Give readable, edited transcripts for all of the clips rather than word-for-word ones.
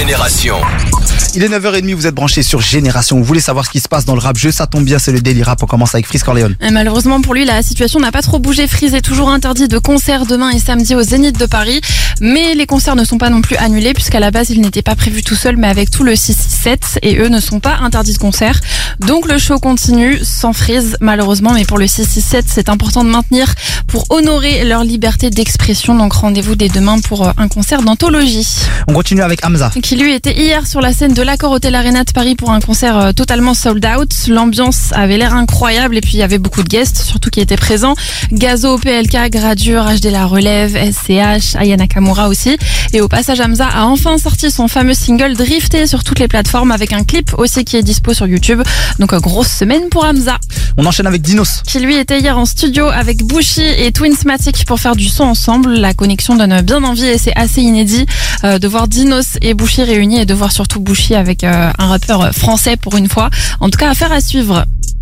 Génération. Il est 9h30, vous êtes branchés sur Génération. Vous voulez savoir ce qui se passe dans le rap jeu, ça tombe bien, c'est le Daily Rap. On commence avec Freeze Corleone. Et malheureusement pour lui, la situation n'a pas trop bougé. Freeze est toujours interdit de concerts demain et samedi au Zénith de Paris. Mais les concerts ne sont pas non plus annulés puisqu'à la base, il n'était pas prévu tout seul mais avec tout le 667 et eux ne sont pas interdits de concert. Donc le show continue sans Freeze malheureusement, mais pour le 667, c'est important de maintenir pour honorer leur liberté d'expression. Donc rendez-vous dès demain pour un concert d'anthologie. On continue avec Hamza. Qui lui était hier sur la scène de l'Accor Hotel Arena de Paris pour un concert totalement sold out. L'ambiance avait l'air incroyable et puis il y avait beaucoup de guests, surtout qui étaient présents. Gazo, PLK, Gradure, HD La Relève, SCH, Aya Nakamura aussi. Et au passage, Hamza a enfin sorti son fameux single Drifté sur toutes les plateformes avec un clip aussi qui est dispo sur YouTube. Donc grosse semaine pour Hamza. On enchaîne avec Dinos. Qui lui était hier en studio avec Bushi et Twinsmatic pour faire du son ensemble. La connexion donne bien envie et c'est assez inédit de voir Dinos et Bushi réunis et de voir surtout Bushi avec un rappeur français pour une fois. En tout cas, affaire à suivre.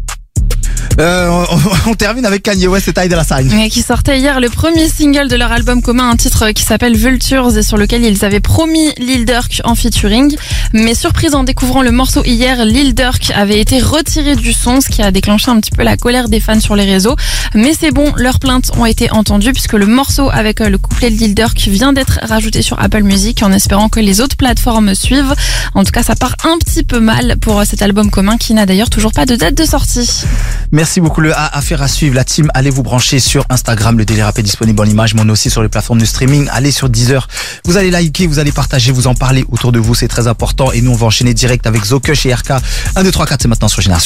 On termine avec Kanye West et Ty Dolla $ign. Qui sortait hier le premier single de leur album commun, un titre qui s'appelle Vultures et sur lequel ils avaient promis Lil Durk en featuring. Mais surprise en découvrant le morceau hier, Lil Durk avait été retiré du son, ce qui a déclenché un petit peu la colère des fans sur les réseaux. Mais c'est bon, leurs plaintes ont été entendues puisque le morceau avec le couplet de Lil Durk vient d'être rajouté sur Apple Music en espérant que les autres plateformes suivent. En tout cas, ça part un petit peu mal pour cet album commun qui n'a d'ailleurs toujours pas de date de sortie. Merci beaucoup le affaire à suivre. La team, allez vous brancher sur Instagram. Le Daily Rap est disponible en image, mais on est aussi sur les plateformes de streaming. Allez sur Deezer. Vous allez liker, vous allez partager, vous en parler autour de vous. C'est très important. Et nous, on va enchaîner direct avec Zokush et RK. 1, 2, 3, 4, c'est maintenant sur Génération.